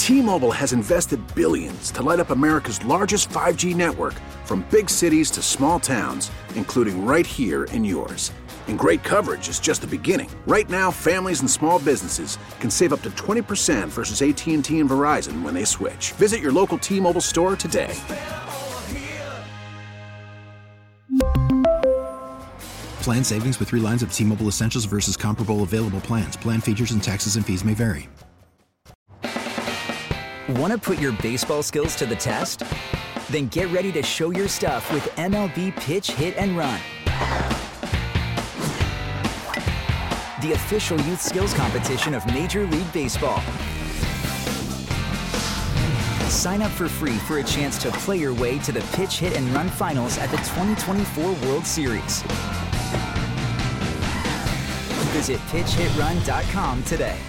T-Mobile has invested billions to light up America's largest 5G network, from big cities to small towns, including right here in yours. And great coverage is just the beginning. Right now, families and small businesses can save up to 20% versus AT&T and Verizon when they switch. Visit your local T-Mobile store today. Plan savings with 3 lines of T-Mobile Essentials versus comparable available plans. Plan features and taxes and fees may vary. Want to put your baseball skills to the test? Then get ready to show your stuff with MLB Pitch, Hit, and Run. The official youth skills competition of Major League Baseball. Sign up for free for a chance to play your way to the Pitch, Hit, and Run finals at the 2024 World Series. Visit pitchhitrun.com today.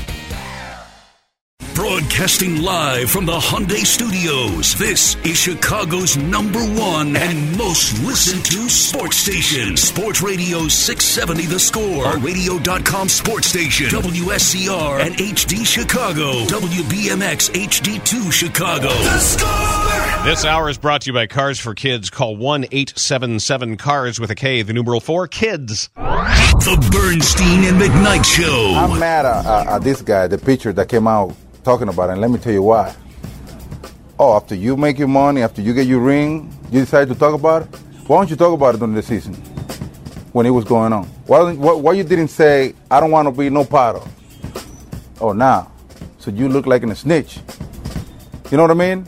Broadcasting live from the Hyundai Studios, this is Chicago's #1 and most listened to sports station. Sports Radio 670 The Score, a radio.com sports station. WSCR and HD Chicago, WBMX HD2 Chicago. The Score! This hour is brought to you by Cars for Kids. Call 1-877-CARS with a K, the numeral 4, KIDS. The Bernstein and McKnight Show. I'm mad at this guy, the pitcher that came out talking about it, and let me tell you why. Oh, after you make your money, after you get your ring, you decide to talk about it? Why don't you talk about it during the season when it was going on? Why you didn't say, I don't want to be no part of? Oh, now. So you look like a snitch. You know what I mean?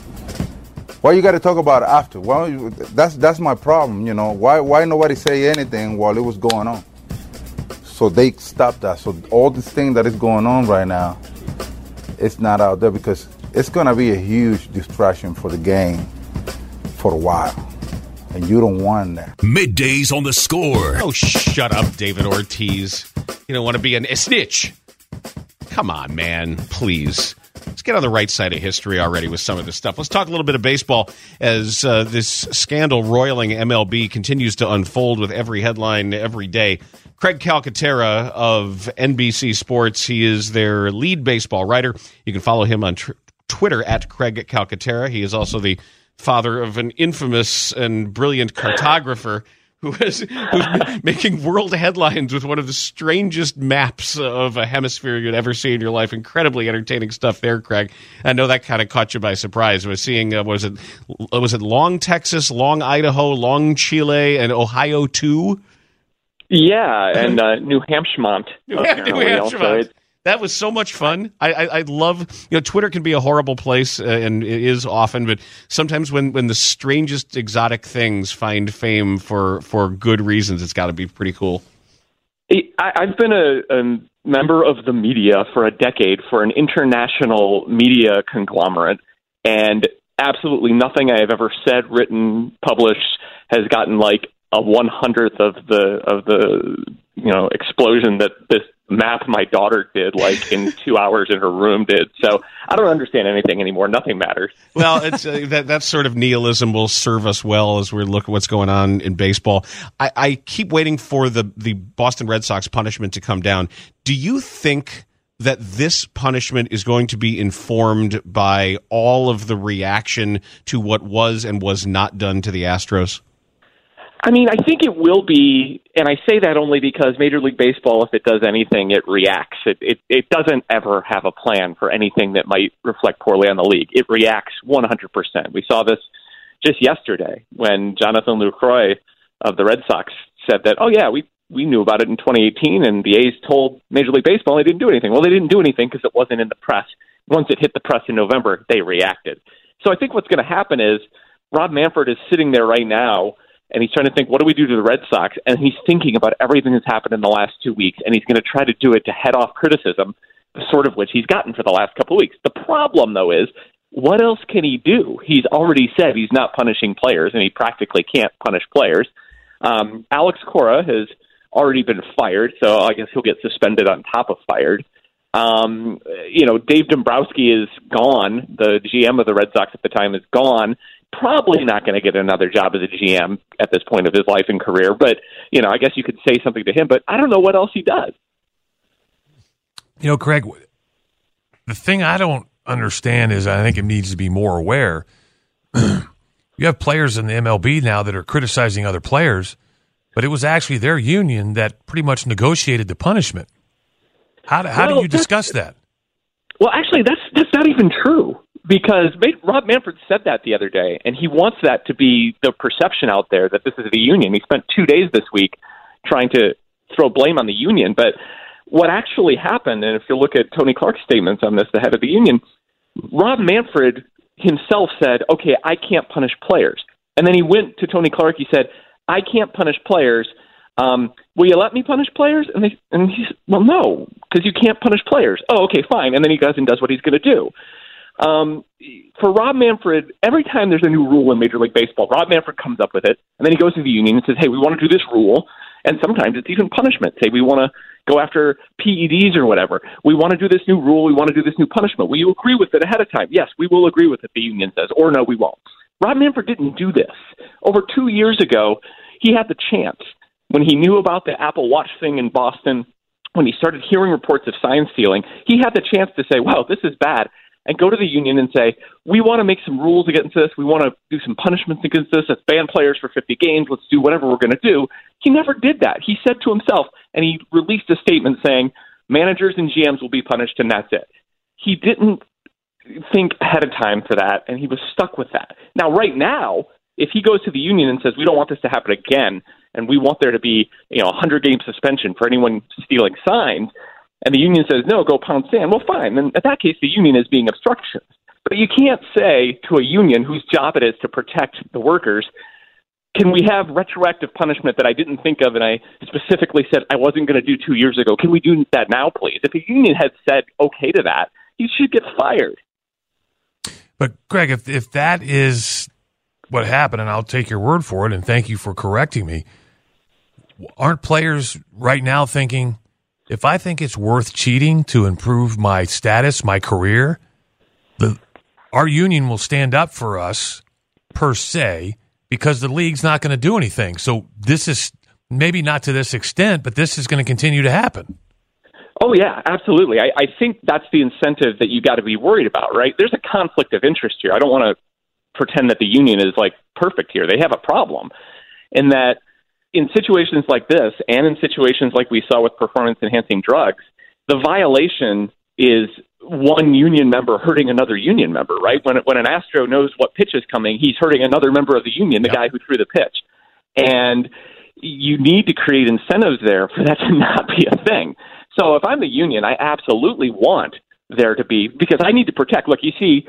Why you got to talk about it after? That's my problem, you know. Why nobody say anything while it was going on? So they stopped that. So all this thing that is going on right now, it's not out there because it's going to be a huge distraction for the game for a while. And you don't want that. Middays on The Score. Oh, shut up, David Ortiz. You don't want to be a snitch. Come on, man. Please. Let's get on the right side of history already with some of this stuff. Let's talk a little bit of baseball as this scandal roiling MLB continues to unfold with every headline every day. Craig Calcaterra of NBC Sports, he is their lead baseball writer. You can follow him on Twitter at Craig Calcaterra. He is also the father of an infamous and brilliant cartographer who's making world headlines with one of the strangest maps of a hemisphere you'd ever see in your life. Incredibly entertaining stuff there, Craig. I know that kind of caught you by surprise. I was seeing, was it Long Texas, Long Idaho, Long Chile, and Ohio too? Yeah, and New Hampshire. That was so much fun. I love, Twitter can be a horrible place, and it is often, but sometimes when the strangest exotic things find fame for good reasons, it's got to be pretty cool. I've been a member of the media for a decade for an international media conglomerate, and absolutely nothing I have ever said, written, published has gotten like a 100th of the explosion that this map my daughter did like in 2 hours in her room did. So I don't understand anything anymore. Nothing matters. Well, it's that sort of nihilism will serve us well as we look at what's going on in baseball. I keep waiting for the Boston Red Sox punishment to come down. Do you think that this punishment is going to be informed by all of the reaction to what was and was not done to the Astros? I mean, I think it will be, and I say that only because Major League Baseball, if it does anything, it reacts. It doesn't ever have a plan for anything that might reflect poorly on the league. It reacts 100%. We saw this just yesterday when Jonathan Lucroy of the Red Sox said that, oh, yeah, we knew about it in 2018, and the A's told Major League Baseball they didn't do anything. Well, they didn't do anything because it wasn't in the press. Once it hit the press in November, they reacted. So I think what's going to happen is Rob Manfred is sitting there right now, and he's trying to think, what do we do to the Red Sox? And he's thinking about everything that's happened in the last 2 weeks, and he's going to try to do it to head off criticism, the sort of which he's gotten for the last couple of weeks. The problem, though, is what else can he do? He's already said he's not punishing players, and he practically can't punish players. Alex Cora has already been fired, so I guess he'll get suspended on top of fired. Dave Dombrowski is gone. The GM of the Red Sox at the time is gone. Probably not going to get another job as a GM at this point of his life and career. But, I guess you could say something to him, but I don't know what else he does. Craig, the thing I don't understand is I think it needs to be more aware. You have players in the MLB now that are criticizing other players, but it was actually their union that pretty much negotiated the punishment. How do you discuss that? Well, actually, that's not even true, because Rob Manfred said that the other day, and he wants that to be the perception out there that this is the union. He spent 2 days this week trying to throw blame on the union, but what actually happened, and if you look at Tony Clark's statements on this, the head of the union, Rob Manfred himself said, okay, I can't punish players. And then he went to Tony Clark, he said, I can't punish players. Will you let me punish players? And he said, well, no, because you can't punish players. Oh, okay, fine. And then he goes and does what he's going to do. For Rob Manfred, every time there's a new rule in Major League Baseball, Rob Manfred comes up with it, and then he goes to the union and says, hey, we want to do this rule. And sometimes it's even punishment. Say, we want to go after PEDs or whatever. We want to do this new rule. We want to do this new punishment. Will you agree with it ahead of time? Yes, we will agree with it, the union says. Or no, we won't. Rob Manfred didn't do this. Over 2 years ago, he had the chance. When he knew about the Apple Watch thing in Boston, when he started hearing reports of sign stealing, he had the chance to say, well, this is bad, and go to the union and say, we want to make some rules against this. We want to do some punishments against this. Let's ban players for 50 games. Let's do whatever we're going to do. He never did that. He said to himself, and he released a statement saying, managers and GMs will be punished, and that's it. He didn't think ahead of time for that, and he was stuck with that. Now, right now, if he goes to the union and says, we don't want this to happen again, and we want there to be, a 100-game suspension for anyone stealing signs, and the union says, no, go pound sand, well, fine. Then in that case, the union is being obstructionist. But you can't say to a union whose job it is to protect the workers, can we have retroactive punishment that I didn't think of and I specifically said I wasn't going to do 2 years ago? Can we do that now, please? If a union had said okay to that, he should get fired. But, Greg, if that is what happened, and I'll take your word for it, and thank you for correcting me, aren't players right now thinking, if I think it's worth cheating to improve my status, my career, our union will stand up for us, per se, because the league's not going to do anything. So this is maybe not to this extent, but this is going to continue to happen. Oh, yeah, absolutely. I think that's the incentive that you got to be worried about, right? There's a conflict of interest here. I don't want to pretend that the union is, perfect here. They have a problem in that in situations like this and in situations like we saw with performance-enhancing drugs, the violation is one union member hurting another union member, right? When an Astro knows what pitch is coming, he's hurting another member of the union, the guy who threw the pitch. And you need to create incentives there for that to not be a thing. So if I'm the union, I absolutely want there to be, because I need to protect. Look, you see,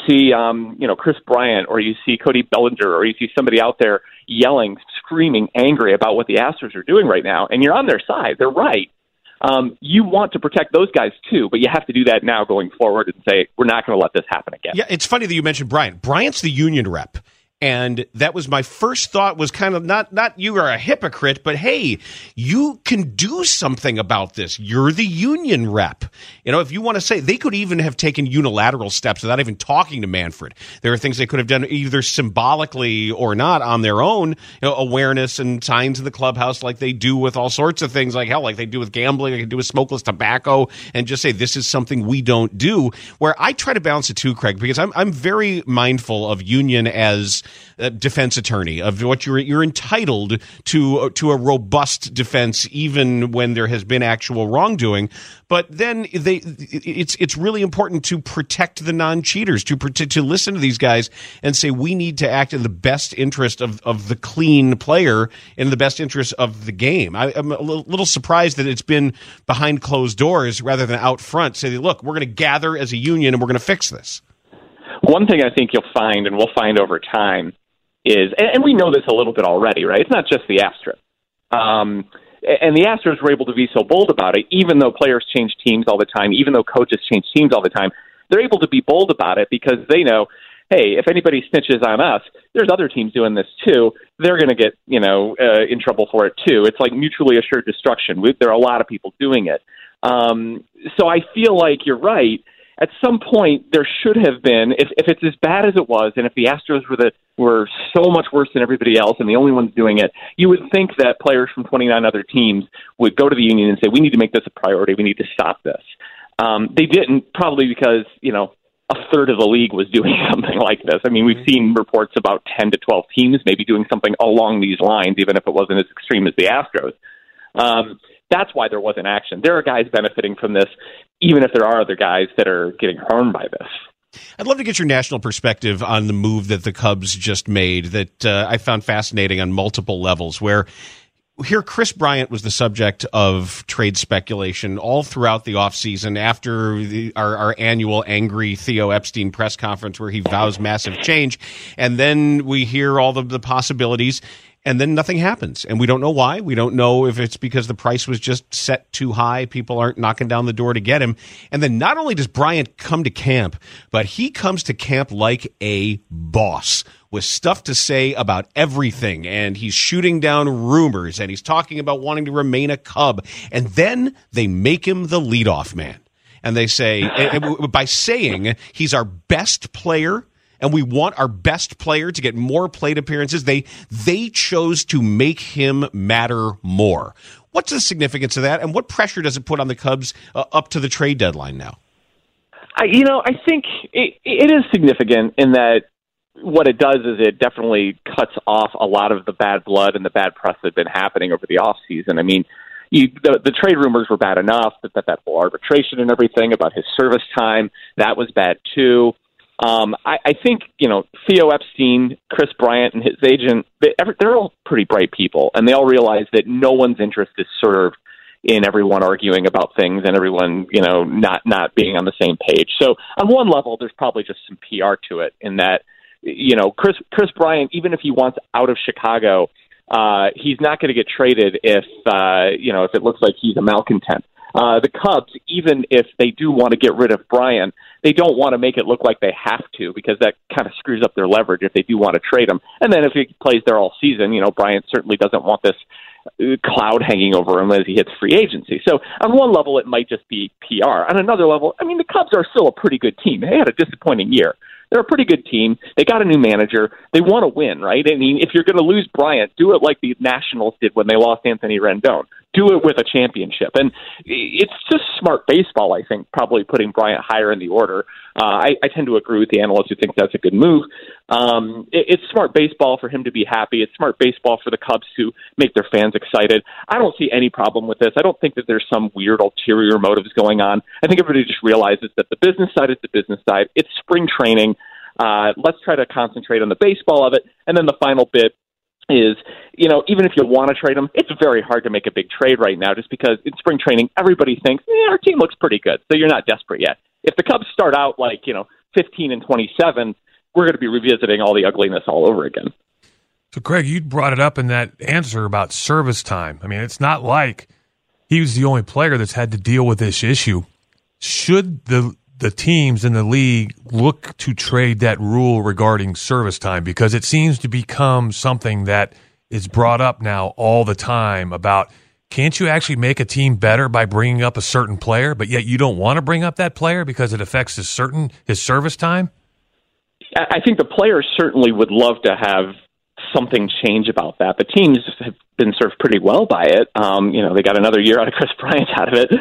Chris Bryant, or you see Cody Bellinger, or you see somebody out there yelling, screaming, angry about what the Astros are doing right now, and you're on their side. They're right. You want to protect those guys too, but you have to do that now going forward and say, we're not going to let this happen again. Yeah, it's funny that you mentioned Bryant. Bryant's the union rep. And that was my first thought, was kind of not you are a hypocrite, but hey, you can do something about this. You're the union rep. If you want to say, they could even have taken unilateral steps without even talking to Manfred. There are things they could have done either symbolically or not on their own, awareness and signs in the clubhouse like they do with all sorts of things, like they do with gambling, like they do with smokeless tobacco, and just say, this is something we don't do. Where I try to balance it too, Craig, because I'm very mindful of union as a defense attorney, of what you're entitled to a robust defense, even when there has been actual wrongdoing. But then it's really important to protect the non-cheaters, to listen to these guys and say, we need to act in the best interest of the clean player, in the best interest of the game. I'm a little surprised that it's been behind closed doors rather than out front. Say, look, we're going to gather as a union and we're going to fix this. One thing I think you'll find, and we'll find over time, is, and we know this a little bit already, right? It's not just the Astros. And the Astros were able to be so bold about it, even though players change teams all the time, even though coaches change teams all the time. They're able to be bold about it because they know, hey, if anybody snitches on us, there's other teams doing this too. They're going to get, in trouble for it too. It's like mutually assured destruction. There are a lot of people doing it. So I feel like you're right. At some point, there should have been, if it's as bad as it was, and if the Astros were so much worse than everybody else and the only ones doing it, you would think that players from 29 other teams would go to the union and say, we need to make this a priority. We need to stop this. They didn't, probably because, a third of the league was doing something like this. I mean, we've seen reports about 10 to 12 teams maybe doing something along these lines, even if it wasn't as extreme as the Astros. That's why there wasn't action. There are guys benefiting from this, even if there are other guys that are getting harmed by this. I'd love to get your national perspective on the move that the Cubs just made that I found fascinating on multiple levels, where here Chris Bryant was the subject of trade speculation all throughout the offseason after our annual angry Theo Epstein press conference where he vows massive change. And then we hear all the possibilities. And then nothing happens, and we don't know why. We don't know if it's because the price was just set too high. People aren't knocking down the door to get him. And then not only does Bryant come to camp, but he comes to camp like a boss with stuff to say about everything. And he's shooting down rumors, and he's talking about wanting to remain a Cub. And then they make him the leadoff man. And they say, by saying he's our best player, and we want our best player to get more plate appearances, they chose to make him matter more. What's the significance of that, and what pressure does it put on the Cubs up to the trade deadline now? I think it is significant in that what it does is it definitely cuts off a lot of the bad blood and the bad press that had been happening over the offseason. I mean, the trade rumors were bad enough, that whole arbitration and everything about his service time, that was bad too. I think, Theo Epstein, Chris Bryant, and his agent, they're all pretty bright people, and they all realize that no one's interest is served in everyone arguing about things and everyone, not being on the same page. So on one level, there's probably just some PR to it in that, Chris Bryant, even if he wants out of Chicago, he's not going to get traded if it looks like he's a malcontent. The Cubs, even if they do want to get rid of Bryant, they don't want to make it look like they have to, because that kind of screws up their leverage if they do want to trade him. And then if he plays there all season, Bryant certainly doesn't want this cloud hanging over him as he hits free agency. So on one level, it might just be PR. On another level, I mean, the Cubs are still a pretty good team. They had a disappointing year. They're a pretty good team. They got a new manager. They want to win, right? I mean, if you're going to lose Bryant, do it like the Nationals did when they lost Anthony Rendon. Do it with a championship. And it's just smart baseball, I think, probably putting Bryant higher in the order. I tend to agree with the analysts who think that's a good move. It's smart baseball for him to be happy. It's smart baseball for the Cubs to make their fans excited. I don't see any problem with this. I don't think that there's some weird ulterior motives going on. I think everybody just realizes that the business side is the business side. It's spring training. Let's try to concentrate on the baseball of it. And then the final bit is, even if you want to trade him, it's very hard to make a big trade right now just because in spring training, everybody thinks, our team looks pretty good, so you're not desperate yet. If the Cubs start out 15-27, we're going to be revisiting all the ugliness all over again. So, Craig, you brought it up in that answer about service time. I mean, it's not like he was the only player that's had to deal with this issue. Should the teams in the league look to trade that rule regarding service time? Because it seems to become something that is brought up now all the time about, can't you actually make a team better by bringing up a certain player, but yet you don't want to bring up that player because it affects his service time? I think the players certainly would love to have something change about that. The teams have been served pretty well by it. They got another year out of Chris Bryant out of it.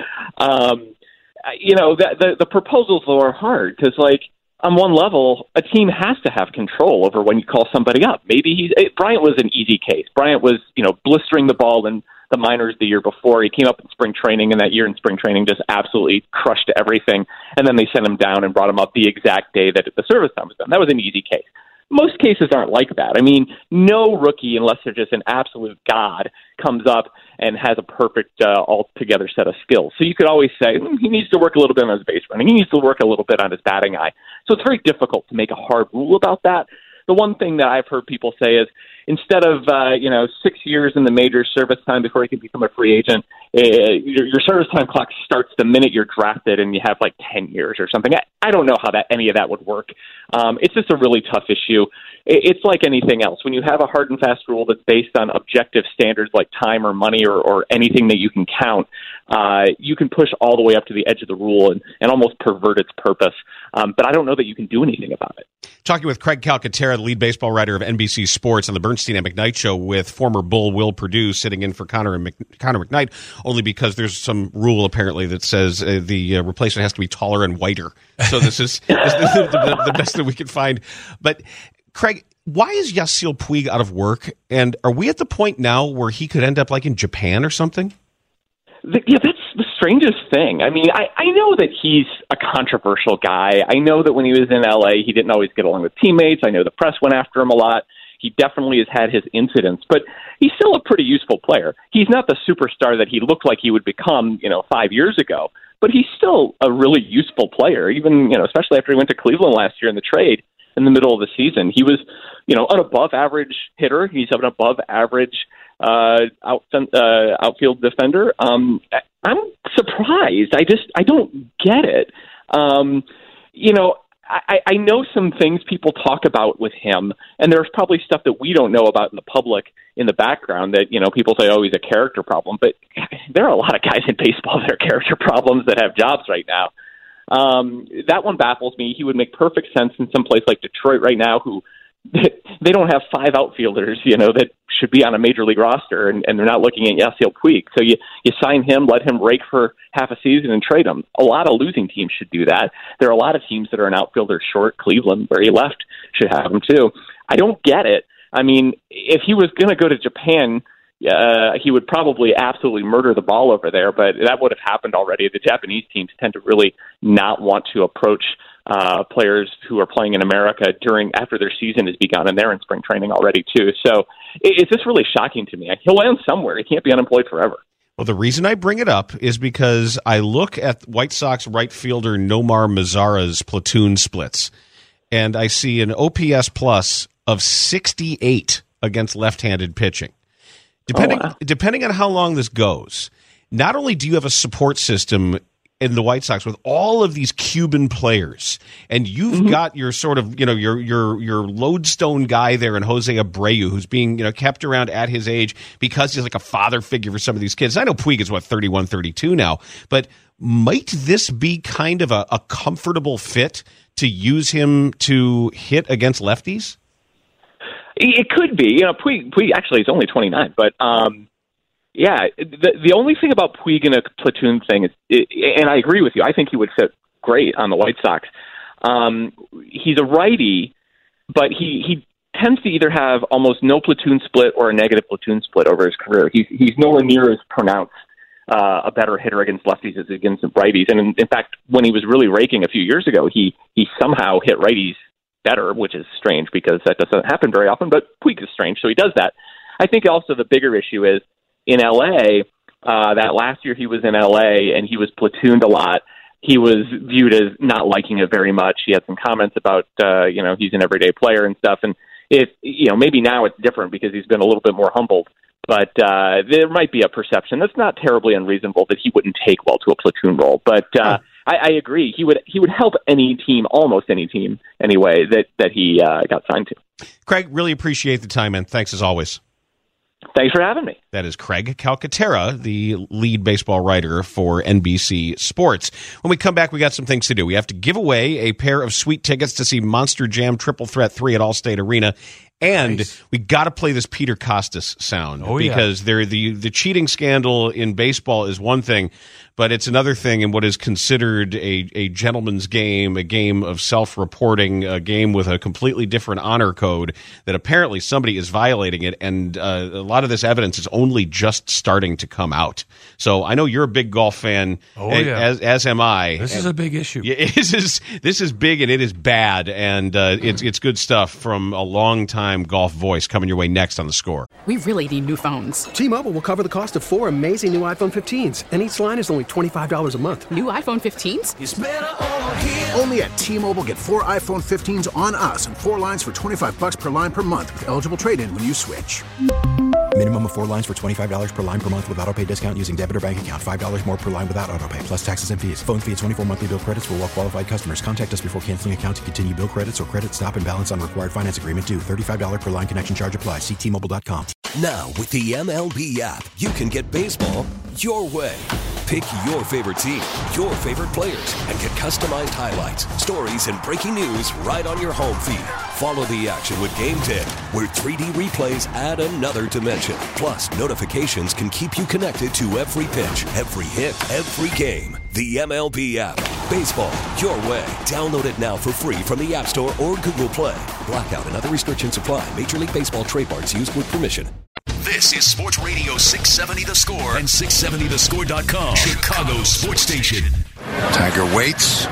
The proposals though are hard because, on one level, a team has to have control over when you call somebody up. Bryant was an easy case. Bryant was, blistering the ball in the minors the year before. He came up in spring training, and that year in spring training just absolutely crushed everything. And then they sent him down and brought him up the exact day that the service time was done. That was an easy case. Most cases aren't like that. I mean, no rookie, unless they're just an absolute god, comes up and has a perfect altogether set of skills. So you could always say, he needs to work a little bit on his base running. He needs to work a little bit on his batting eye. So it's very difficult to make a hard rule about that. The one thing that I've heard people say is, instead of 6 years in the major service time before you can become a free agent, your service time clock starts the minute you're drafted, and you have 10 years or something. I don't know how any of that would work. It's just a really tough issue. It's like anything else. When you have a hard and fast rule that's based on objective standards like time or money or anything that you can count, you can push all the way up to the edge of the rule and almost pervert its purpose. But I don't know that you can do anything about it. Talking with Craig Calcaterra, the lead baseball writer of NBC Sports on the Burns Bernstein and McKnight show with former Bull Will Perdue sitting in for Connor McKnight, only because there's some rule apparently that says the replacement has to be taller and whiter. So this is the best that we can find. But Craig, why is Yasiel Puig out of work? And are we at the point now where he could end up like in Japan or something? Yeah, that's the strangest thing. I mean, I know that he's a controversial guy. I know that when he was in L.A., he didn't always get along with teammates. I know the press went after him a lot. He definitely has had his incidents, but he's still a pretty useful player. He's not the superstar that he looked like he would become, 5 years ago, but he's still a really useful player, even, especially after he went to Cleveland last year in the trade in the middle of the season. He was, an above-average hitter. He's an above-average outfield defender. I'm surprised. I don't get it. I know some things people talk about with him, and there's probably stuff that we don't know about in the public in the background that, people say, oh, he's a character problem. But there are a lot of guys in baseball that are character problems that have jobs right now. That one baffles me. He would make perfect sense in some place like Detroit right now, who they don't have 5 outfielders, that should be on a major league roster, and they're not looking at Yasiel Puig. So you sign him, let him rake for half a season and trade him. A lot of losing teams should do that. There are a lot of teams that are an outfielder short. Cleveland, where he left, should have him too. I don't get it. I mean, if he was going to go to Japan, he would probably absolutely murder the ball over there, but that would have happened already. The Japanese teams tend to really not want to approach players who are playing in America after their season has begun, and they're in spring training already too. So it's just really shocking to me. He'll land somewhere. He can't be unemployed forever. Well, the reason I bring it up is because I look at White Sox right fielder Nomar Mazara's platoon splits, and I see an OPS plus of 68 against left-handed pitching. Depending on how long this goes, not only do you have a support system in the White Sox with all of these Cuban players, and you've got your sort of, your lodestone guy there in Jose Abreu, who's being, kept around at his age because he's like a father figure for some of these kids. I know Puig is 31, 32 now, but might this be kind of a comfortable fit to use him to hit against lefties? It could be. Puig actually is only 29, but yeah, the only thing about Puig in a platoon thing is, and I agree with you, I think he would fit great on the White Sox. He's a righty, but he tends to either have almost no platoon split or a negative platoon split over his career. He's nowhere near as pronounced a better hitter against lefties as against righties. And in fact, when he was really raking a few years ago, he somehow hit righties better, which is strange because that doesn't happen very often, but Puig is strange, so he does that. I think also the bigger issue is in L.A., that last year he was in L.A. and he was platooned a lot. He was viewed as not liking it very much. He had some comments about, he's an everyday player and stuff. And maybe now it's different because he's been a little bit more humbled. But there might be a perception that's not terribly unreasonable that he wouldn't take well to a platoon role. But I agree. He would help any team, almost any team, anyway, that he got signed to. Craig, really appreciate the time, man. Thanks as always. Thanks for having me. That is Craig Calcaterra, the lead baseball writer for NBC Sports. When we come back, we got some things to do. We have to give away a pair of sweet tickets to see Monster Jam Triple Threat 3 at Allstate Arena. And we got to play this Peter Kostis sound because the cheating scandal in baseball is one thing, but it's another thing in what is considered a gentleman's game, a game of self-reporting, a game with a completely different honor code that apparently somebody is violating it, and a lot of this evidence is only just starting to come out. So I know you're a big golf fan, as am I. This is a big issue. Yeah, this is big and it is bad, and it's good stuff from a long time golf voice coming your way next on The Score. We really need new phones. T-Mobile will cover the cost of 4 amazing new iPhone 15s, and each line is only $25 a month. New iPhone 15s? It's better over here. Only at T-Mobile, get 4 iPhone 15s on us and 4 lines for $25 per line per month with eligible trade-in when you switch. Minimum of 4 lines for $25 per line per month with autopay discount using debit or bank account. $5 more per line without autopay, plus taxes and fees. Phone fee at 24 monthly bill credits for well-qualified customers. Contact us before canceling account to continue bill credits or credit stop and balance on required finance agreement due. $35 per line connection charge applies. See T-Mobile.com. Now, with the MLB app, you can get baseball your way. Pick your favorite team, your favorite players, and get customized highlights, stories, and breaking news right on your home feed. Follow the action with Game 10, where 3D replays add another dimension. Plus, notifications can keep you connected to every pitch, every hit, every game. The MLB app. Baseball, your way. Download it now for free from the App Store or Google Play. Blackout and other restrictions apply. Major League Baseball trademarks used with permission. This is Sports Radio 670 The Score and 670thescore.com. Chicago's sports station. Tiger waits.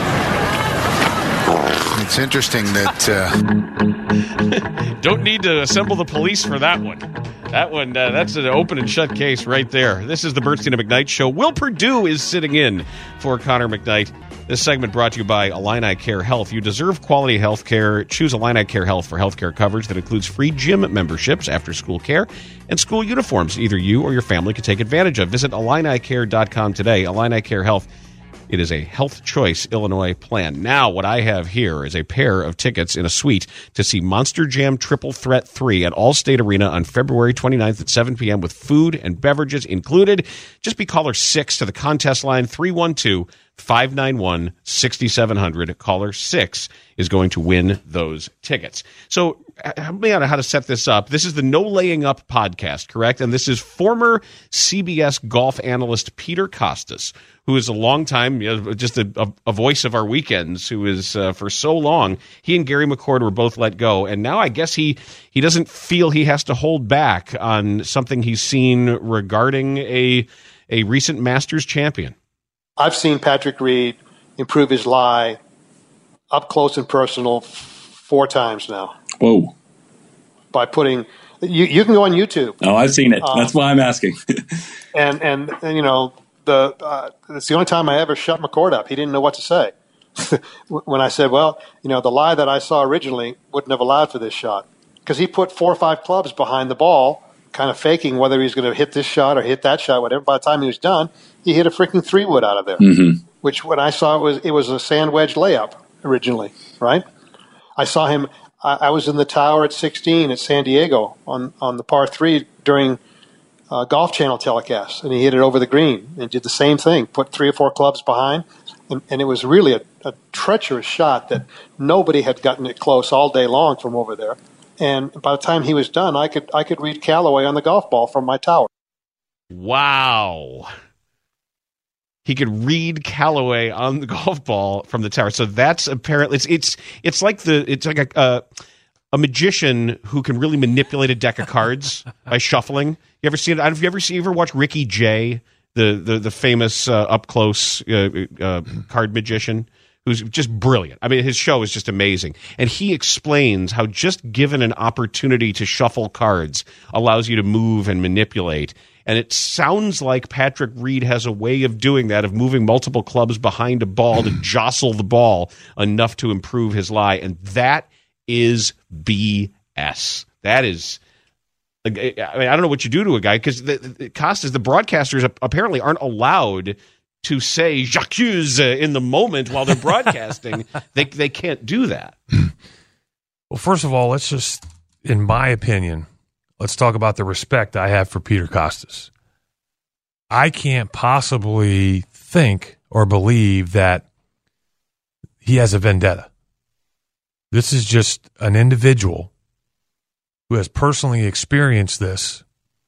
It's interesting that... Don't need to assemble the police for that one. That's an open and shut case right there. This is the Bernstein and McKnight Show. Will Perdue is sitting in for Connor McKnight. This segment brought to you by Illini Care Health. You deserve quality health care. Choose Illini Care Health for health care coverage that includes free gym memberships, after-school care, and school uniforms either you or your family can take advantage of. Visit IlliniCare.com today. Illini Care Health. It is a Health Choice Illinois plan. Now, what I have here is a pair of tickets in a suite to see Monster Jam Triple Threat 3 at Allstate Arena on February 29th at 7 p.m. with food and beverages included. Just be caller 6 to the contest line, 312-591-6700. Caller 6 is going to win those tickets. So, help me out on how to set this up. This is the No Laying Up podcast, correct? And this is former CBS golf analyst Peter Kostis, who is a long time, just a voice of our weekends, who is for so long. He and Gary McCord were both let go, and now I guess he doesn't feel he has to hold back on something he's seen regarding a recent Masters champion. I've seen Patrick Reed improve his lie up close and personal 4 times now. Whoa. By putting you can go on YouTube. Oh, I've seen it. That's why I'm asking. and you know, it's the only time I ever shut McCord up. He didn't know what to say. When I said, well, you know, the lie that I saw originally wouldn't have allowed for this shot, because he put 4 or 5 clubs behind the ball, kind of faking whether he was going to hit this shot or hit that shot, whatever. By the time he was done, he hit a freaking 3-wood out of there, which when I saw it was a sand wedge layup originally, right? I saw him. I was in the tower at 16 at San Diego on the par 3 during Golf Channel telecast, and he hit it over the green and did the same thing, put 3 or 4 clubs behind, and it was really a treacherous shot that nobody had gotten it close all day long from over there. And by the time he was done, I could read Callaway on the golf ball from my tower. Wow. He could read Callaway on the golf ball from the tower. So that's apparently it's like a magician who can really manipulate a deck of cards by shuffling. You ever seen it? Have you ever watched Ricky Jay, the famous up close card magician, who's just brilliant? I mean, his show is just amazing, and he explains how just given an opportunity to shuffle cards allows you to move and manipulate. And it sounds like Patrick Reed has a way of doing that, of moving multiple clubs behind a ball to jostle the ball enough to improve his lie. And that is BS. That is, I mean, I don't know what you do to a guy, because the broadcasters apparently aren't allowed to say j'accuse in the moment while they're broadcasting. They can't do that. Well, first of all, let's just, in my opinion, let's talk about the respect I have for Peter Kostis. I can't possibly think or believe that he has a vendetta. This is just an individual who has personally experienced this,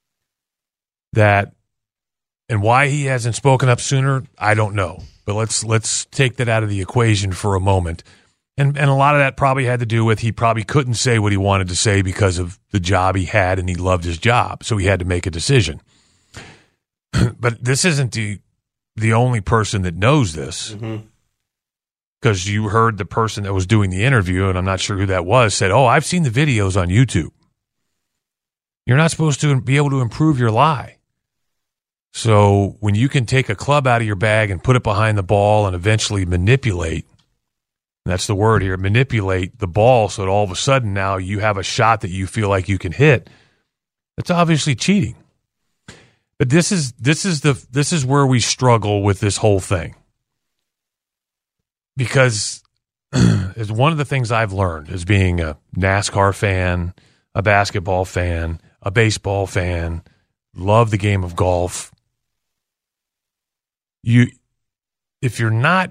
and why he hasn't spoken up sooner, I don't know. But let's take that out of the equation for a moment. And a lot of that probably had to do with he probably couldn't say what he wanted to say because of the job he had, and he loved his job, so he had to make a decision. But this isn't the only person that knows this, because you heard the person that was doing the interview, and I'm not sure who that was, said, "Oh, I've seen the videos on YouTube. You're not supposed to be able to improve your lie. So when you can take a club out of your bag and put it behind the ball and eventually manipulate," that's the word here, manipulate the ball, so that all of a sudden now you have a shot that you feel like you can hit, that's obviously cheating. But this is where we struggle with this whole thing. Because it's one of the things I've learned as being a NASCAR fan, a basketball fan, a baseball fan, love the game of golf. if you're not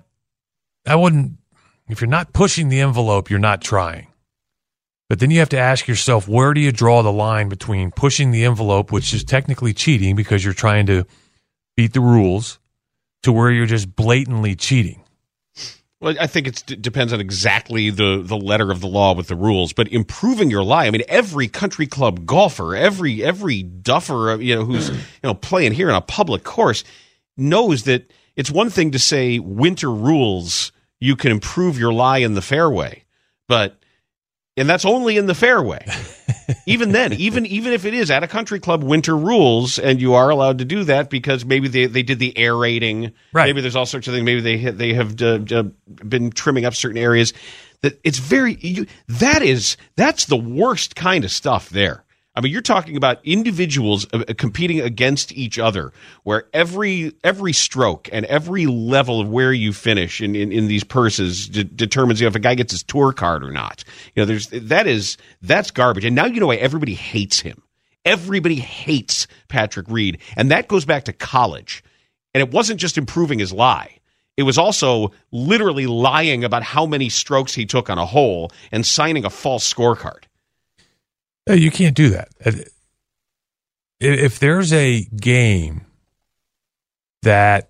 pushing the envelope, you're not trying. But then you have to ask yourself, where do you draw the line between pushing the envelope, which is technically cheating because you're trying to beat the rules, to where you're just blatantly cheating? Well, I think it depends on exactly the letter of the law with the rules. But improving your lie, I mean, every country club golfer, every duffer, who's playing here in a public course, knows that it's one thing to say winter rules, you can improve your lie in the fairway, and that's only in the fairway. Even then, even if it is at a country club winter rules, and you are allowed to do that because maybe they did the aerating, right? Maybe there's all sorts of things. Maybe they have been trimming up certain areas. That it's that's the worst kind of stuff there. I mean, you're talking about individuals competing against each other, where every stroke and every level of where you finish in these purses determines if a guy gets his tour card or not. That's garbage. And now you know why everybody hates him. Everybody hates Patrick Reed, and that goes back to college. And it wasn't just improving his lie. It was also literally lying about how many strokes he took on a hole and signing a false scorecard. You can't do that. If there's a game that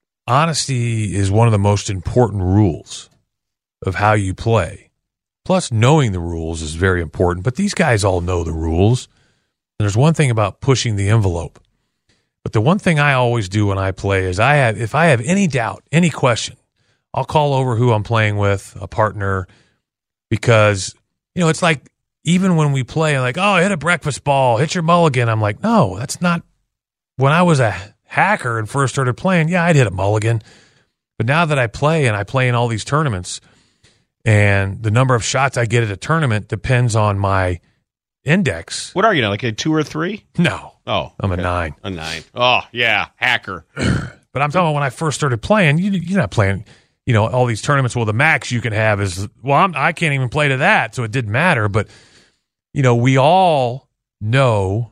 honesty is one of the most important rules of how you play, plus knowing the rules is very important, but these guys all know the rules. And there's one thing about pushing the envelope. But the one thing I always do when I play is if I have any doubt, any question, I'll call over who I'm playing with, a partner, because, it's like, even when we play, I'm like, hit a breakfast ball, hit your mulligan. I'm like, no, that's not. When I was a hacker and first started playing, yeah, I'd hit a mulligan. But now that I play in all these tournaments, and the number of shots I get at a tournament depends on my index. What are you now, like a 2 or 3? No. Oh, I'm a 9. A 9. Oh, yeah, hacker. But I'm talking about when I first started playing, you're not playing, all these tournaments. Well, the max you can have is, I can't even play to that, so it didn't matter. But we all know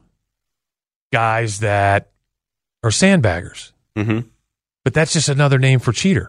guys that are sandbaggers. Mm-hmm. But that's just another name for cheater.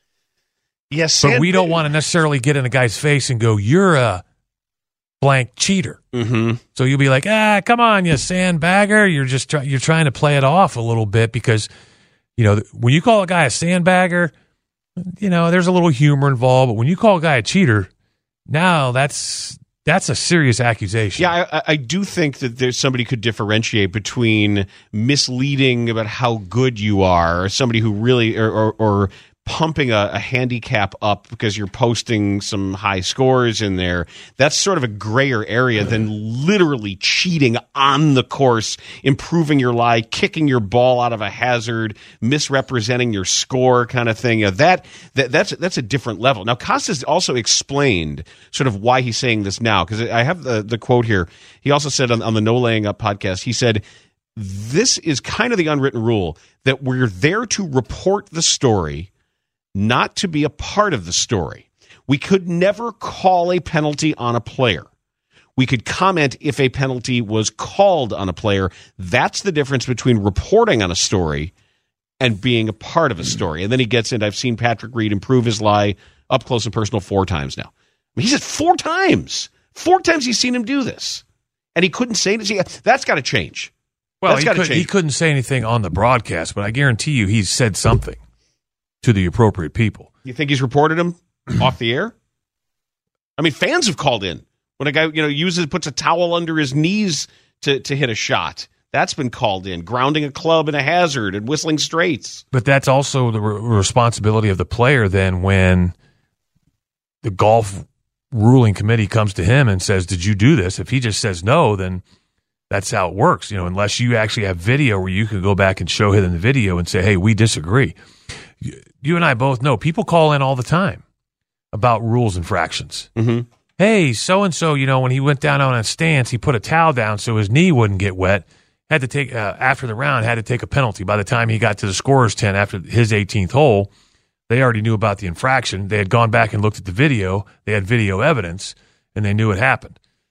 Yes, but we don't want to necessarily get in a guy's face and go, you're a blank cheater. Mm-hmm. So you'll be like, come on, you sandbagger. You're trying to play it off a little bit because, when you call a guy a sandbagger, there's a little humor involved. But when you call a guy a cheater, now that's a serious accusation. Yeah, I do think that somebody could differentiate between misleading about how good you are, or somebody who really, or pumping a handicap up because you're posting some high scores in there. That's sort of a grayer area than literally cheating on the course, improving your lie, kicking your ball out of a hazard, misrepresenting your score kind of thing. That's a different level. Now, Costas also explained sort of why he's saying this now, because I have the quote here. He also said on the No Laying Up podcast, he said, this is kind of the unwritten rule that we're there to report the story, not to be a part of the story. We could never call a penalty on a player. We could comment if a penalty was called on a player. That's the difference between reporting on a story and being a part of a story. And then he gets into, I've seen Patrick Reed improve his lie up close and personal 4 times now. I mean, he said 4 times. 4 times he's seen him do this. And he couldn't say anything. That's got to change. Well, he couldn't say anything on the broadcast, but I guarantee you he's said something to the appropriate people. You think he's reported him off the air? I mean, fans have called in when a guy puts a towel under his knees to hit a shot. That's been called in. Grounding a club in a hazard and whistling straights. But that's also the responsibility of the player then when the golf ruling committee comes to him and says, did you do this? If he just says no, then that's how it works. Unless you actually have video where you can go back and show him the video and say, hey, we disagree. You and I both know people call in all the time about rules infractions. Mm-hmm. Hey, so-and-so, when he went down on a stance, he put a towel down so his knee wouldn't get wet. Had to take, after the round, had to take a penalty. By the time he got to the scorer's tent after his 18th hole, they already knew about the infraction. They had gone back and looked at the video. They had video evidence, and they knew it happened.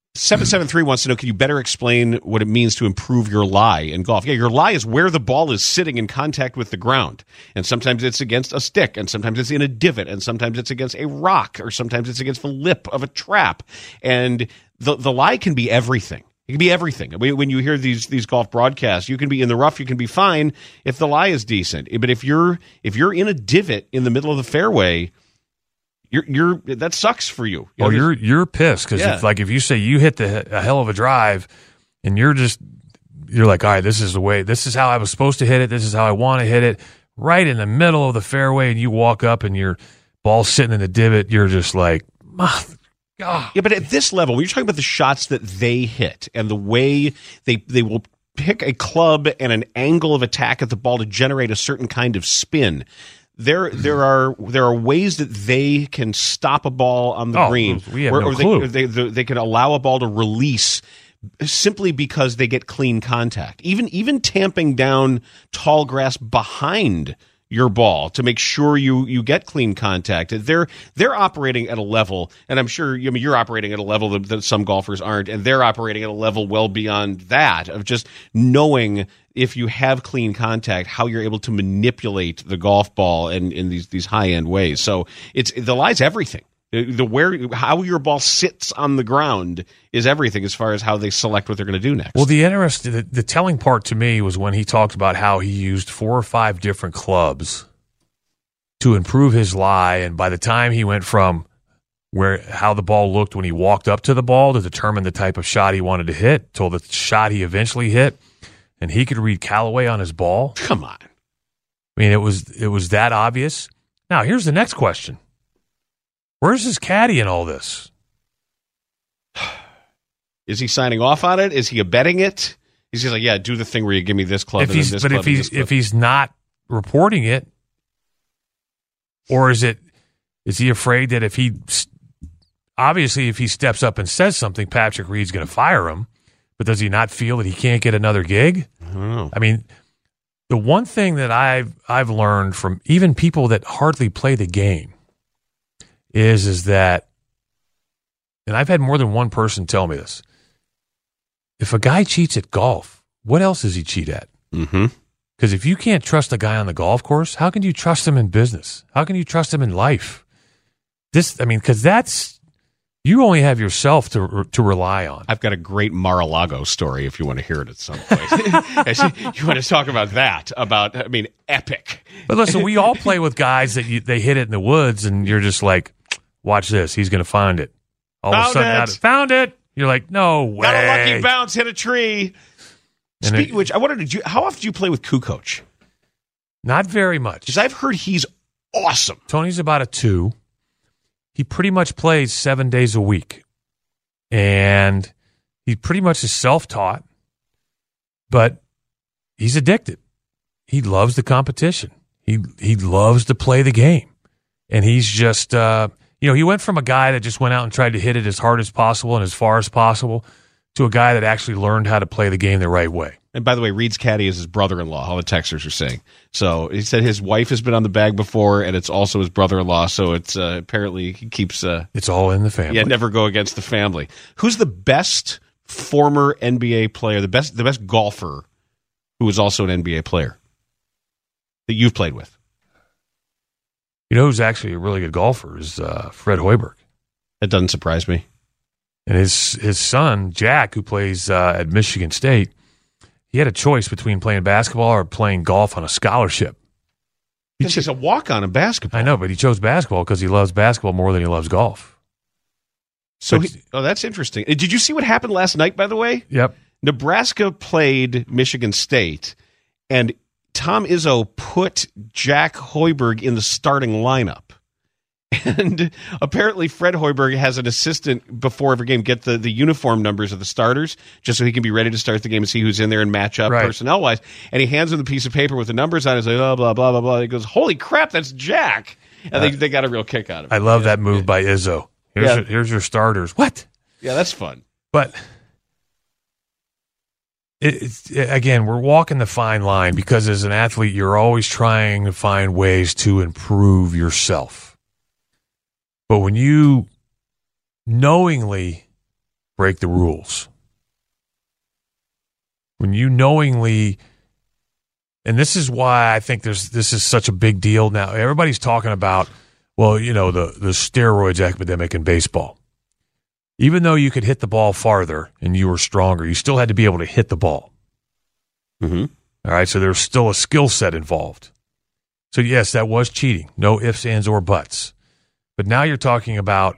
773 wants to know, can you better explain what it means to improve your lie in golf? Yeah, your lie is where the ball is sitting in contact with the ground. And sometimes it's against a stick, and sometimes it's in a divot, and sometimes it's against a rock, or sometimes it's against the lip of a trap. And the lie can be everything. It can be everything. When you hear these golf broadcasts, you can be in the rough, you can be fine if the lie is decent. But if you're in a divot in the middle of the fairway, you're that sucks for you. You're pissed because if you say you hit a hell of a drive and you're like, all right, this is how I was supposed to hit it, this is how I want to hit it, right in the middle of the fairway, and you walk up and your ball's sitting in the divot, you're just like, God. Yeah, but at this level, when you're talking about the shots that they hit and the way they will pick a club and an angle of attack at the ball to generate a certain kind of spin. There are ways that they can stop a ball on the green. We have no clue. They can allow a ball to release simply because they get clean contact. Even tamping down tall grass behind your ball to make sure you get clean contact. They're operating at a level, and I'm sure you're operating at a level that some golfers aren't, and they're operating at a level well beyond that of just knowing if you have clean contact, how you're able to manipulate the golf ball in these high-end ways. So the lie's everything. How your ball sits on the ground is everything as far as how they select what they're going to do next. Well, the telling part to me was when he talked about how he used 4 or 5 different clubs to improve his lie, and by the time he went from how the ball looked when he walked up to the ball to determine the type of shot he wanted to hit, till the shot he eventually hit, and he could read Callaway on his ball. Come on. I mean, it was that obvious. Now, here's the next question. Where's his caddy in all this? Is he signing off on it? Is he abetting it? He's just like, yeah, do the thing where you give me this club. If he's not reporting it, or is he afraid that if he steps up and says something, Patrick Reed's going to fire him? But does he not feel that he can't get another gig? I don't know. I mean, the one thing that I've learned from even people that hardly play the game is that, and I've had more than one person tell me this, if a guy cheats at golf, what else does he cheat at? Mm-hmm. Because if you can't trust a guy on the golf course, how can you trust him in business? How can you trust him in life? Because you only have yourself to rely on. I've got a great Mar-a-Lago story if you want to hear it at some point. You want to talk about that? Epic. But listen, we all play with guys that they hit it in the woods, and you're just like, watch this, he's going to find it. All of a sudden, found it. You're like, no way. Got a lucky bounce, hit a tree. Speaking of which, I wondered, how often do you play with Kukoc? Not very much. Because I've heard he's awesome. Tony's about a 2. He pretty much plays 7 days a week. And he pretty much is self-taught, but he's addicted. He loves the competition. He loves to play the game. And he's just, he went from a guy that just went out and tried to hit it as hard as possible and as far as possible to a guy that actually learned how to play the game the right way. And by the way, Reed's caddy is his brother-in-law, all the texters are saying. So he said his wife has been on the bag before, and it's also his brother-in-law, so it's apparently he keeps... it's all in the family. Yeah, never go against the family. Who's the best former NBA player, the best golfer who is also an NBA player that you've played with? You know who's actually a really good golfer is Fred Hoiberg. That doesn't surprise me. And his son, Jack, who plays at Michigan State, he had a choice between playing basketball or playing golf on a scholarship. He's a walk-on in basketball. I know, but he chose basketball because he loves basketball more than he loves golf. So, that's interesting. Did you see what happened last night, by the way? Yep. Nebraska played Michigan State, and Tom Izzo put Jack Hoiberg in the starting lineup. And apparently Fred Hoiberg has an assistant before every game get the uniform numbers of the starters just so he can be ready to start the game and see who's in there and match up personnel-wise. And he hands him the piece of paper with the numbers on it. He's like, oh, blah, blah, blah, blah. He goes, holy crap, that's Jack. And they got a real kick out of it. I love that move by Izzo. Here's your starters. What? Yeah, that's fun. But again, we're walking the fine line because as an athlete, you're always trying to find ways to improve yourself. But when you knowingly break the rules. When you knowingly, and this is why I think this is such a big deal now. Everybody's talking about, well, you know, the steroids epidemic in baseball. Even though you could hit the ball farther and you were stronger, you still had to be able to hit the ball. Mm-hmm. All right, so there's still a skill set involved. So, yes, that was cheating. No ifs, ands, or buts. But now you're talking about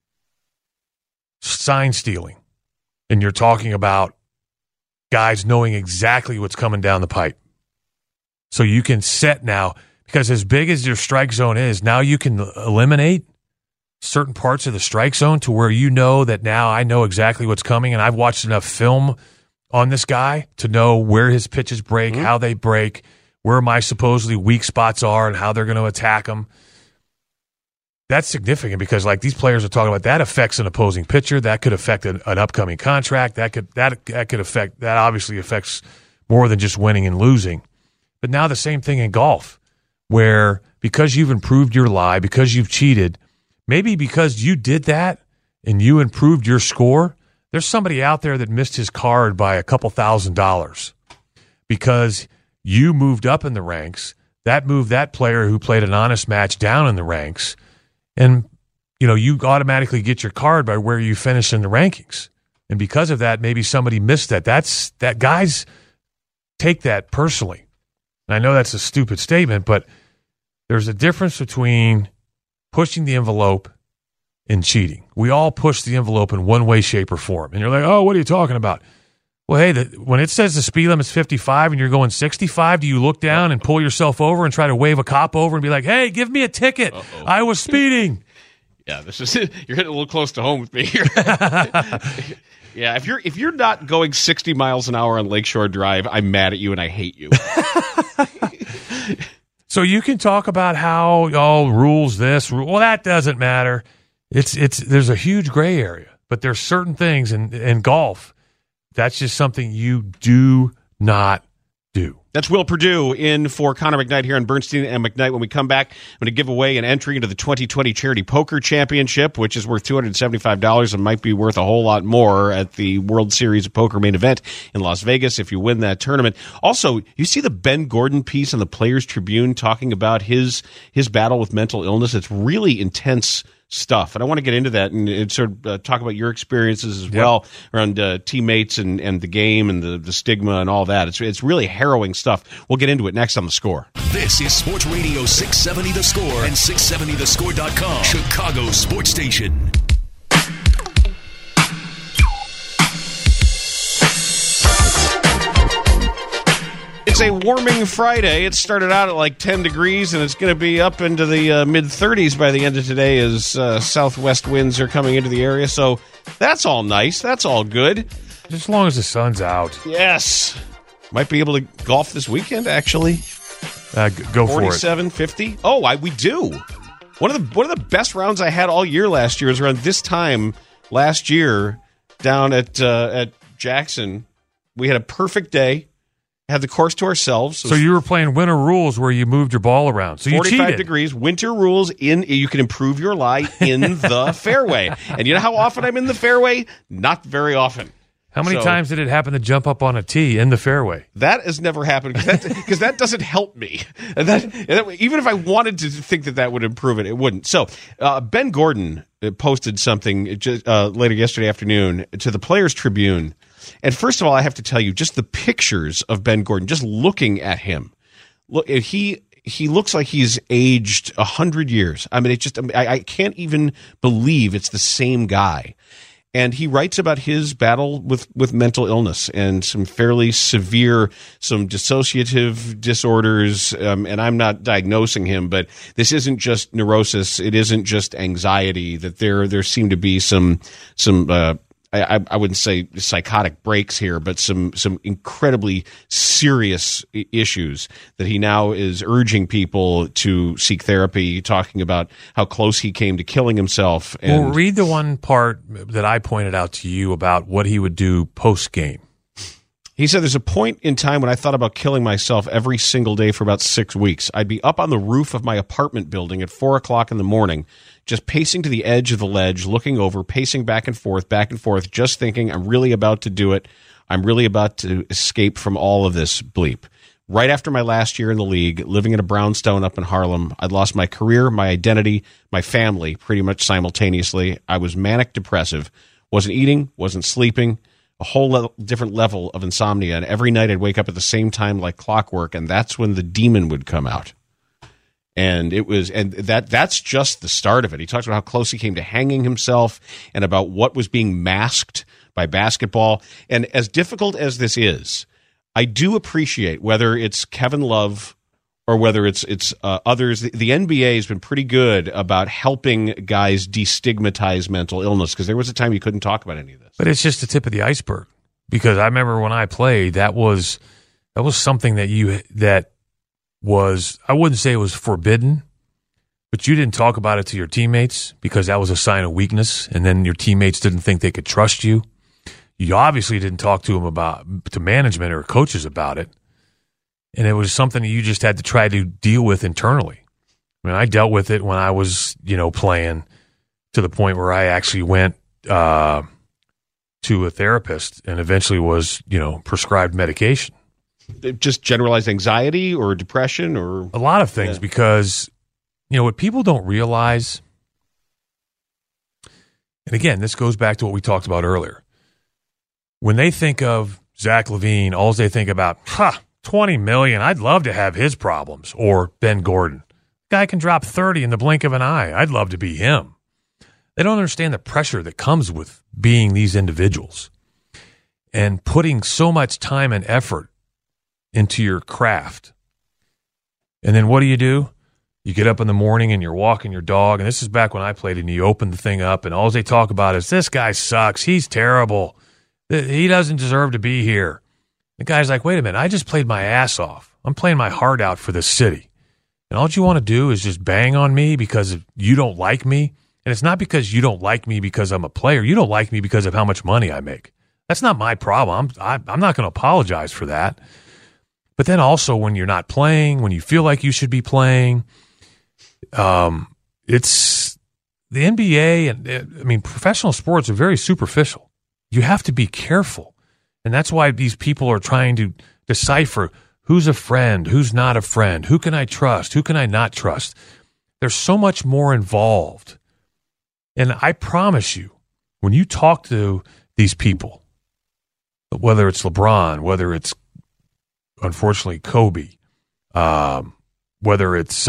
sign stealing, and you're talking about guys knowing exactly what's coming down the pipe. So you can set now, because as big as your strike zone is, now you can eliminate certain parts of the strike zone to where you know that now I know exactly what's coming, and I've watched enough film on this guy to know where his pitches break, how they break, where my supposedly weak spots are, and how they're going to attack them. That's significant because, like, these players are talking about, that affects an opposing pitcher. That could affect an upcoming contract. That could affect. That obviously affects more than just winning and losing. But now the same thing in golf, where because you've improved your lie, because you've cheated, maybe because you did that and you improved your score, there's somebody out there that missed his card by a couple $1,000 because you moved up in the ranks. That moved that player who played an honest match down in the ranks. And, you know, you automatically get your card by where you finish in the rankings. And because of that, maybe somebody missed that. That guys take that personally. And I know that's a stupid statement, but there's a difference between pushing the envelope and cheating. We all push the envelope in one way, shape, or form. And you're like, oh, what are you talking about? Well, hey, when it says the speed limit's 55 and you're going 65, do you look down and pull yourself over and try to wave a cop over and be like, hey, give me a ticket. Uh-oh. I was speeding. Yeah, this is it. You're hitting a little close to home with me here. Yeah, if you're not going 60 miles an hour on Lakeshore Drive, I'm mad at you and I hate you. So you can talk about how rules this, well, that doesn't matter. There's a huge gray area, but there's certain things in golf. That's just something you do not do. That's Will Perdue in for Connor McKnight here on Bernstein and McKnight. When we come back, I'm going to give away an entry into the 2020 Charity Poker Championship, which is worth $275 and might be worth a whole lot more at the World Series of Poker main event in Las Vegas if you win that tournament. Also, you see the Ben Gordon piece on the Players Tribune talking about his battle with mental illness. It's really intense stuff, and I want to get into that and sort of talk about your experiences as well around teammates and the game and the stigma and all that. It's really harrowing stuff. We'll get into it next on The Score. This is Sports Radio 670 The Score and 670thescore.com, Chicago Sports Station. It's a warming Friday. It started out at like 10 degrees, and it's going to be up into the mid-30s by the end of today as southwest winds are coming into the area. So that's all nice. That's all good. Just as long as the sun's out. Yes. Might be able to golf this weekend, actually. Go for it. 47, 50. Oh, we do. One of the best rounds I had all year last year was around this time last year down at Jackson. We had a perfect day. Had the course to ourselves. So you were playing winter rules where you moved your ball around. So you 45 cheated. degrees, winter rules, you can improve your lie in the fairway. And you know how often I'm in the fairway? Not very often. How many times did it happen to jump up on a tee in the fairway? That has never happened because that doesn't help me. That even if I wanted to think that would improve it, it wouldn't. So Ben Gordon posted something later yesterday afternoon to the Players Tribune. And first of all, I have to tell you, just the pictures of Ben Gordon, just looking at him, look, he looks like he's aged 100 years. I mean, I can't even believe it's the same guy. And he writes about his battle with mental illness and some fairly severe, some dissociative disorders. And I'm not diagnosing him, but this isn't just neurosis. It isn't just anxiety. That there seem to be some I wouldn't say psychotic breaks here, but some incredibly serious issues that he now is urging people to seek therapy, talking about how close he came to killing himself. And well, read the one part that I pointed out to you about what he would do post-game. He said, there's a point in time when I thought about killing myself every single day for about 6 weeks. I'd be up on the roof of my apartment building at 4 o'clock in the morning, just pacing to the edge of the ledge, looking over, pacing back and forth, just thinking, I'm really about to do it. I'm really about to escape from all of this bleep. Right after my last year in the league, living in a brownstone up in Harlem, I'd lost my career, my identity, my family pretty much simultaneously. I was manic depressive, wasn't eating, wasn't sleeping, a whole different level of insomnia. And every night I'd wake up at the same time like clockwork, and that's when the demon would come out. And that's just the start of it. He talks about how close he came to hanging himself and about what was being masked by basketball. And as difficult as this is, I do appreciate, whether it's Kevin Love or whether it's others, the NBA has been pretty good about helping guys destigmatize mental illness, because there was a time you couldn't talk about any of this. But it's just the tip of the iceberg, because I remember when I played, that was something that was, I wouldn't say it was forbidden, but you didn't talk about it to your teammates because that was a sign of weakness, and then your teammates didn't think they could trust you. You obviously didn't talk to management or coaches about it. And it was something that you just had to try to deal with internally. I mean, I dealt with it when I was, playing, to the point where I actually went to a therapist and eventually was, prescribed medication. Just generalized anxiety or depression or? A lot of things, because, what people don't realize, and again, this goes back to what we talked about earlier. When they think of Zach LaVine, all they think about, $20 million, I'd love to have his problems. Or Ben Gordon. Guy can drop 30 in the blink of an eye. I'd love to be him. They don't understand the pressure that comes with being these individuals and putting so much time and effort into your craft. And then what do? You get up in the morning and you're walking your dog, and this is back when I played, and you open the thing up and all they talk about is, this guy sucks. He's terrible. He doesn't deserve to be here. The guy's like, wait a minute, I just played my ass off. I'm playing my heart out for this city. And all you want to do is just bang on me because you don't like me. And it's not because you don't like me because I'm a player. You don't like me because of how much money I make. That's not my problem. I'm not going to apologize for that. But then also when you're not playing, when you feel like you should be playing, it's the NBA and professional sports are very superficial. You have to be careful. And that's why these people are trying to decipher who's a friend, who's not a friend, who can I trust, who can I not trust. There's so much more involved. And I promise you, when you talk to these people, whether it's LeBron, whether it's, unfortunately, Kobe, whether it's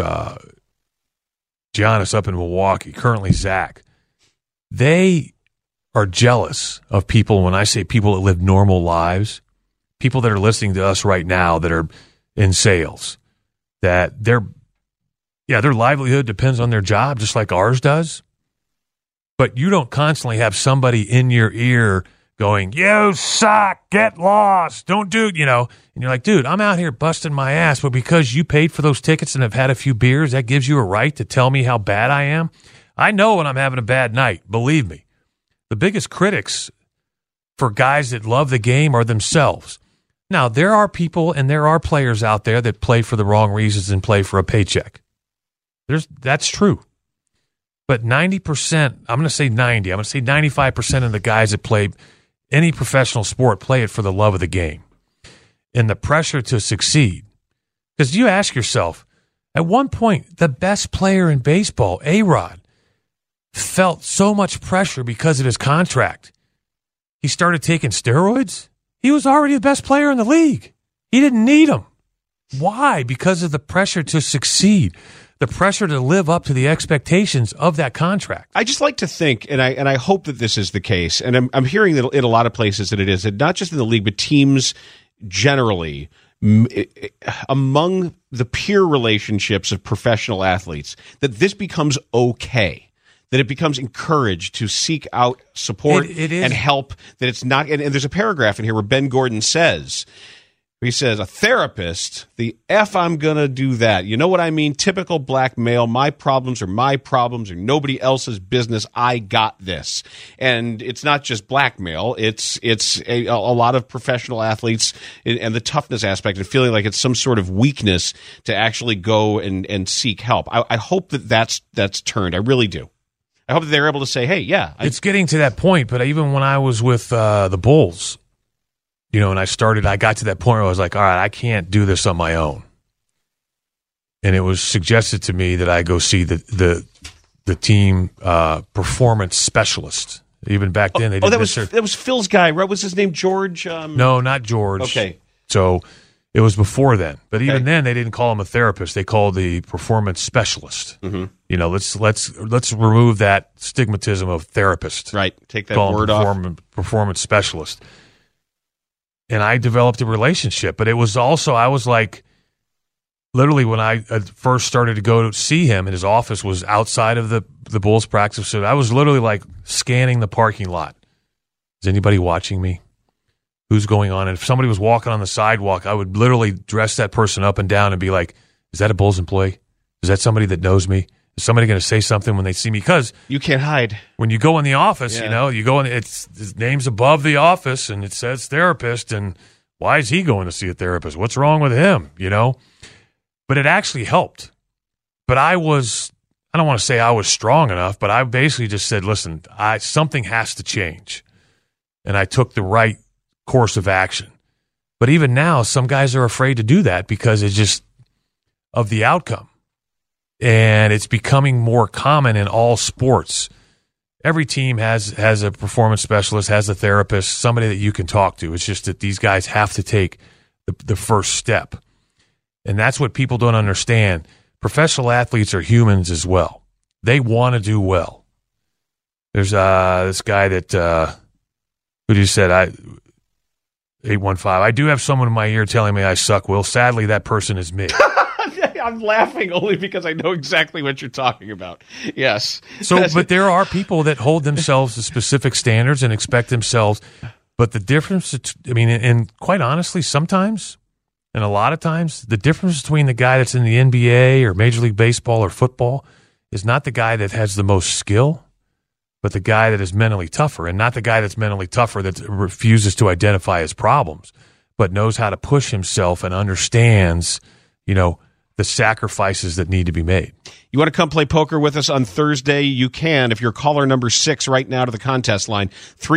Giannis up in Milwaukee, currently Zach, they are jealous of people. When I say people that live normal lives, people that are listening to us right now that are in sales, that their livelihood depends on their job just like ours does. But you don't constantly have somebody in your ear going, you suck, get lost, don't do, and you're like, dude, I'm out here busting my ass, but because you paid for those tickets and have had a few beers, that gives you a right to tell me how bad I am. I know when I'm having a bad night, believe me. The biggest critics for guys that love the game are themselves. Now, there are people and there are players out there that play for the wrong reasons and play for a paycheck. That's true. But 90%, I'm going to say 90, I'm going to say 95% of the guys that play any professional sport play it for the love of the game and the pressure to succeed. Because you ask yourself, at one point, the best player in baseball, A-Rod, felt so much pressure because of his contract. He started taking steroids. He was already the best player in the league. He didn't need them. Why? Because of the pressure to succeed, the pressure to live up to the expectations of that contract. I just like to think, and I hope that this is the case, and I'm hearing that in a lot of places that it is, and not just in the league, but teams generally, among the peer relationships of professional athletes, that this becomes okay. That it becomes encouraged to seek out support and help, that it's not, and there's a paragraph in here where Ben Gordon says, He says, a therapist, the F I'm going to do that. You know what I mean? Typical black male. My problems are nobody else's business. I got this. And it's not just black male. It's a lot of professional athletes and the toughness aspect and feeling like it's some sort of weakness to actually go and seek help. I hope that's turned. I really do. I hope that they're able to say, hey, yeah. It's getting to that point, but even when I was with the Bulls, and I got to that point where I was like, all right, I can't do this on my own. And it was suggested to me that I go see the team performance specialist. Even back then, they didn't. That was Phil's guy, right? Was his name George? No, not George. Okay. So it was before then. But even then, they didn't call him a therapist. They called the performance specialist. Mm-hmm. Let's remove that stigmatism of therapist. Right. Take that word off. Performance specialist. And I developed a relationship. But it was also, I was like, literally when I first started to go to see him, and his office was outside of the Bulls practice facility, I was literally like scanning the parking lot. Is anybody watching me? Who's going on? And if somebody was walking on the sidewalk, I would literally dress that person up and down and be like, is that a Bulls employee? Is that somebody that knows me? Is somebody going to say something when they see me? Because you can't hide. When you go in the office, you go in, his name's above the office and it says therapist. And why is he going to see a therapist? What's wrong with him? But it actually helped. But I don't want to say I was strong enough, but I basically just said, listen, something has to change. And I took the right course of action. But even now, some guys are afraid to do that because it's just of the outcome. And it's becoming more common in all sports. Every team has a performance specialist, has a therapist, somebody that you can talk to. It's just that these guys have to take the first step. And that's what people don't understand. Professional athletes are humans as well. They want to do well. There's this guy that who just said, 815, I do have someone in my ear telling me I suck, Will. Sadly, that person is me. I'm laughing only because I know exactly what you're talking about. Yes. But there are people that hold themselves to specific standards and expect themselves. But the difference, and quite honestly, sometimes, and a lot of times, the difference between the guy that's in the NBA or Major League Baseball or football is not the guy that has the most skill, but the guy that is mentally tougher, and not the guy that's mentally tougher that refuses to identify his problems, but knows how to push himself and understands, the sacrifices that need to be made. You want to come play poker with us on Thursday? You can if you're caller number 6 right now to the contest line,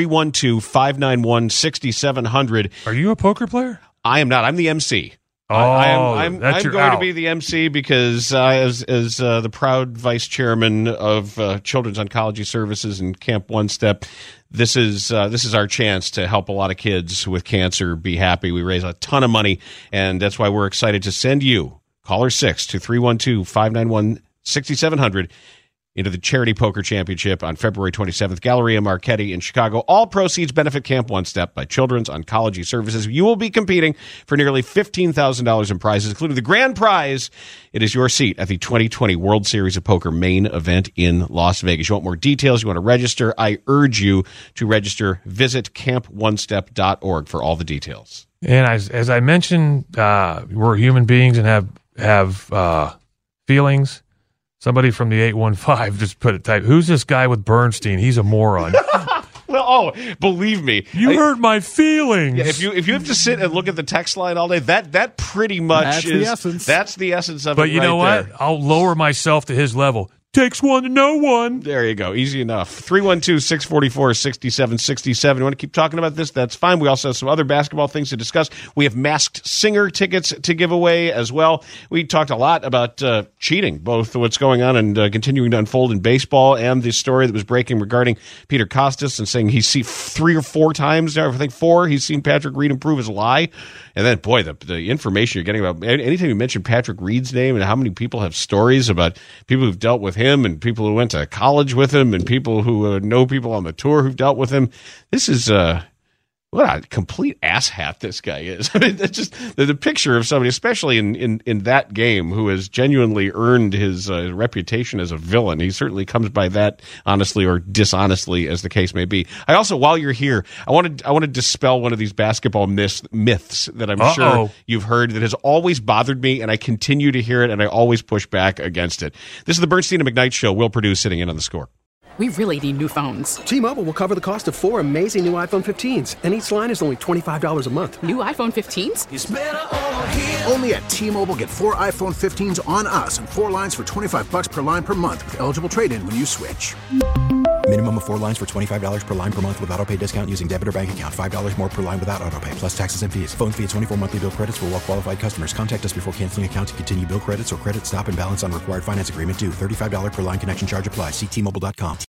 312-591-6700. Are you a poker player? I am not. I'm the MC. I'm going to be the MC because as the proud vice chairman of Children's Oncology Services and Camp One Step, this is our chance to help a lot of kids with cancer be happy. We raise a ton of money, and that's why we're excited to send you, caller 6, to 312-591-6700 into the Charity Poker Championship on February 27th, Galleria Marchetti in Chicago. All proceeds benefit Camp One Step by Children's Oncology Services. You will be competing for nearly $15,000 in prizes, including the grand prize. It is your seat at the 2020 World Series of Poker main event in Las Vegas. You want more details? You want to register? I urge you to register. Visit camponestep.org for all the details. And as I mentioned, we're human beings and have feelings. Somebody from the 815 just put it type. Who's this guy with Bernstein? He's a moron. Well, believe me, you hurt my feelings. Yeah, if you have to sit and look at the text line all day, that pretty much is the essence. That's the essence of it. But you know what? There. I'll lower myself to his level. Takes one to know one. There you go. Easy enough. 312-644-6767. You want to keep talking about this? That's fine. We also have some other basketball things to discuss. We have Masked Singer tickets to give away as well. We talked a lot about cheating, both what's going on and continuing to unfold in baseball and the story that was breaking regarding Peter Kostis and saying he's seen 3 or 4 times, I think 4, he's seen Patrick Reed improve his lie. And then, boy, the information you're getting about anytime you mention Patrick Reed's name and how many people have stories about people who've dealt with him and people who went to college with him and people who know people on the tour who've dealt with him. This is What a complete asshat this guy is. I mean, that's just the picture of somebody, especially in that game, who has genuinely earned his reputation as a villain. He certainly comes by that honestly or dishonestly, as the case may be. I also, while you're here, I want to dispel one of these basketball myths that I'm sure you've heard that has always bothered me, and I continue to hear it, and I always push back against it. This is the Bernstein and McKnight Show. Will Perdue sitting in on the Score. We really need new phones. T-Mobile will cover the cost of 4 amazing new iPhone 15s, and each line is only $25 a month. New iPhone 15s? It's better over here. Only at T-Mobile, get 4 iPhone 15s on us and 4 lines for $25 per line per month with eligible trade-in when you switch. Minimum of 4 lines for $25 per line per month with autopay discount using debit or bank account. $5 more per line without autopay, plus taxes and fees. Phone fee at 24 monthly bill credits for well-qualified customers. Contact us before canceling account to continue bill credits or credit stop and balance on required finance agreement due. $35 per line connection charge applies. See T-Mobile.com.